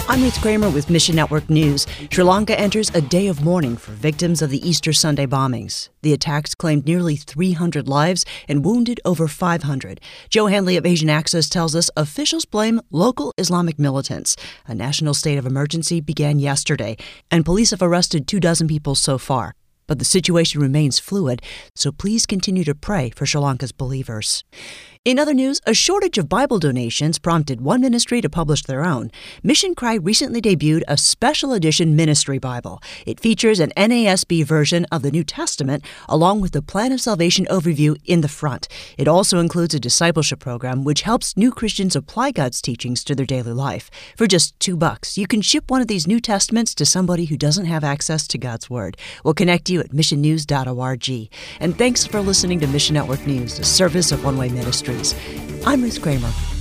I'm Ruth Kramer with Mission Network News. Sri Lanka enters a day of mourning for victims of the Easter Sunday bombings. The attacks claimed nearly 300 lives and wounded over 500. Joe Hanley of Asian Access tells us officials blame local Islamic militants. A national state of emergency began yesterday, and police have arrested 24 people so far. But the situation remains fluid, so please continue to pray for Sri Lanka's believers. In other news, a shortage of Bible donations prompted one ministry to publish their own. Mission Cry recently debuted a special edition ministry Bible. It features an NASB version of the New Testament, along with the Plan of Salvation overview in the front. It also includes a discipleship program which helps new Christians apply God's teachings to their daily life. For just $2, you can ship one of these New Testaments to somebody who doesn't have access to God's Word. We'll connect you at missionnews.org. And thanks for listening to Mission Network News, a service of One Way Ministries. I'm Ruth Kramer.